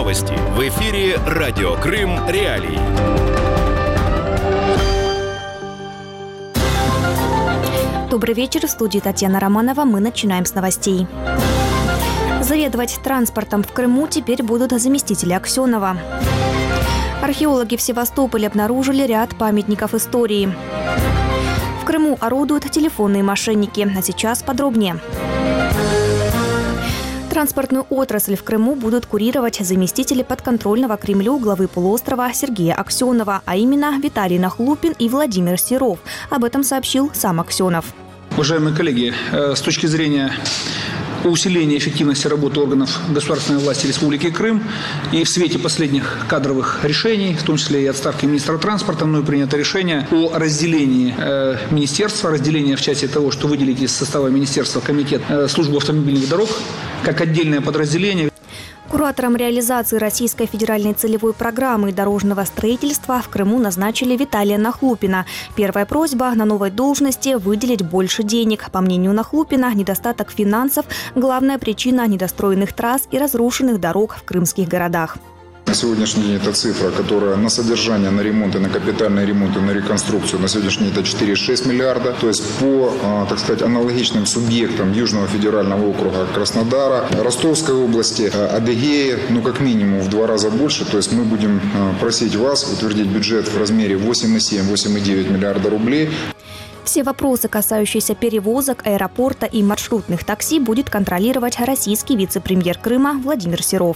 новости. В эфире Радио Крым Реалии. Добрый вечер. В студии Татьяна Романова. Мы начинаем с новостей. Заведовать транспортом в Крыму теперь будут заместители Аксенова. Археологи в Севастополе обнаружили ряд памятников истории. В Крыму орудуют телефонные мошенники. А сейчас подробнее. Транспортную отрасль в Крыму будут курировать заместители подконтрольного Кремлю главы полуострова Сергея Аксенова, а именно Виталий Нахлупин и Владимир Серов. Об этом сообщил сам Аксенов. Уважаемые коллеги, с точки зрения усиления эффективности работы органов государственной власти Республики Крым и в свете последних кадровых решений, в том числе и отставки министра транспорта, мною принято решение о разделении министерства, разделение в части того, что выделить из состава министерства комитет службы автомобильных дорог как отдельное подразделение. Куратором реализации Российской федеральной целевой программы дорожного строительства в Крыму назначили Виталия Нахлупина. Первая просьба на новой должности – выделить больше денег. По мнению Нахлупина, недостаток финансов – главная причина недостроенных трасс и разрушенных дорог в крымских городах. На сегодняшний день это цифра, которая на содержание, на ремонт и на капитальный ремонт и на реконструкцию на сегодняшний день это 4,6 миллиарда. То есть по, так сказать, аналогичным субъектам Южного федерального округа Краснодара, Ростовской области, Адыгеи, как минимум в 2 раза больше. То есть мы будем просить вас утвердить бюджет в размере 8,7-8,9 миллиарда рублей. Все вопросы, касающиеся перевозок, аэропорта и маршрутных такси, будет контролировать российский вице-премьер Крыма Владимир Серов.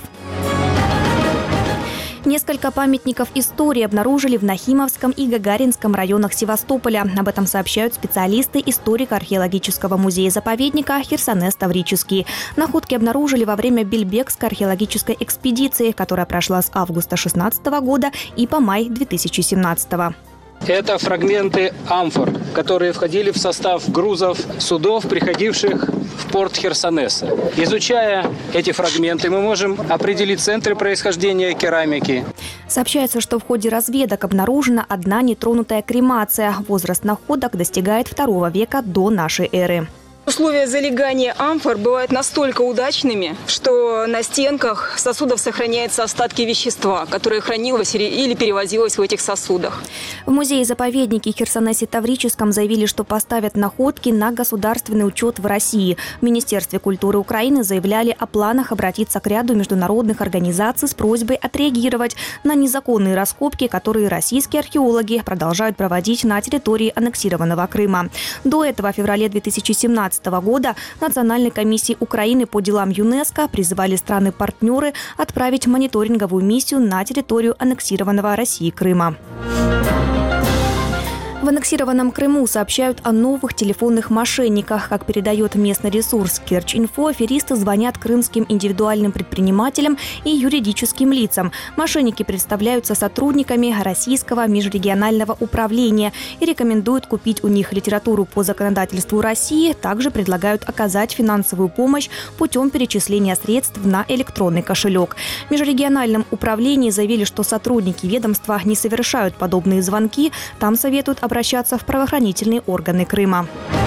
Несколько памятников истории обнаружили в Нахимовском и Гагаринском районах Севастополя. Об этом сообщают специалисты историко-археологического музея-заповедника Херсонес Таврический. Находки обнаружили во время Бельбекской археологической экспедиции, которая прошла с августа 2016 года и по май 2017. Это фрагменты амфор, которые входили в состав грузов судов, приходивших в порт Херсонеса. Изучая эти фрагменты, мы можем определить центры происхождения керамики. Сообщается, что в ходе разведок обнаружена одна нетронутая кремация. Возраст находок достигает II века до нашей эры. Условия залегания амфор бывают настолько удачными, что на стенках сосудов сохраняются остатки вещества, которое хранилось или перевозилось в этих сосудах. В музее-заповеднике Херсонесе Таврическом заявили, что поставят находки на государственный учет в России. В Министерстве культуры Украины заявляли о планах обратиться к ряду международных организаций с просьбой отреагировать на незаконные раскопки, которые российские археологи продолжают проводить на территории аннексированного Крыма. До этого в феврале 2017 года Национальной комиссии Украины по делам ЮНЕСКО призывали страны-партнеры отправить мониторинговую миссию на территорию аннексированного Россией Крыма. В аннексированном Крыму сообщают о новых телефонных мошенниках. Как передает местный ресурс Керч.Инфо, аферисты звонят крымским индивидуальным предпринимателям и юридическим лицам. Мошенники представляются сотрудниками Российского межрегионального управления и рекомендуют купить у них литературу по законодательству России. Также предлагают оказать финансовую помощь путем перечисления средств на электронный кошелек. В межрегиональном управлении заявили, что сотрудники ведомства не совершают подобные звонки. Там советуют обращаться в правоохранительные органы Крыма.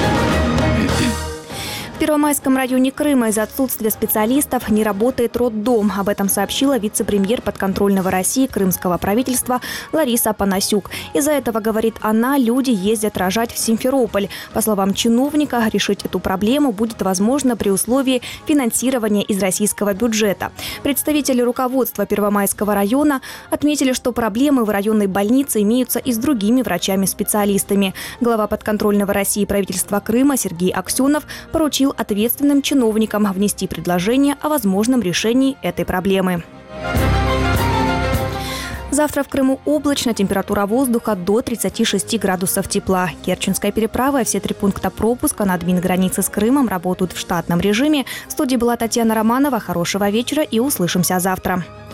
В Первомайском районе Крыма из-за отсутствия специалистов не работает роддом. Об этом сообщила вице-премьер подконтрольного России крымского правительства Лариса Панасюк. Из-за этого, говорит она, люди ездят рожать в Симферополь. По словам чиновника, решить эту проблему будет возможно при условии финансирования из российского бюджета. Представители руководства Первомайского района отметили, что проблемы в районной больнице имеются и с другими врачами-специалистами. Глава подконтрольного России правительства Крыма Сергей Аксенов поручил ответственным чиновникам внести предложение о возможном решении этой проблемы. Завтра в Крыму облачно, температура воздуха до 36 градусов тепла. Керченская переправа и все 3 пункта пропуска на админгранице с Крымом работают в штатном режиме. В студии была Татьяна Романова. Хорошего вечера и услышимся завтра.